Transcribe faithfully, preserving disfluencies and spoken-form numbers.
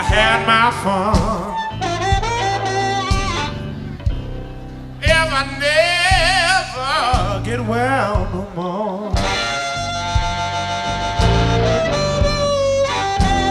had my fun. If I never get well,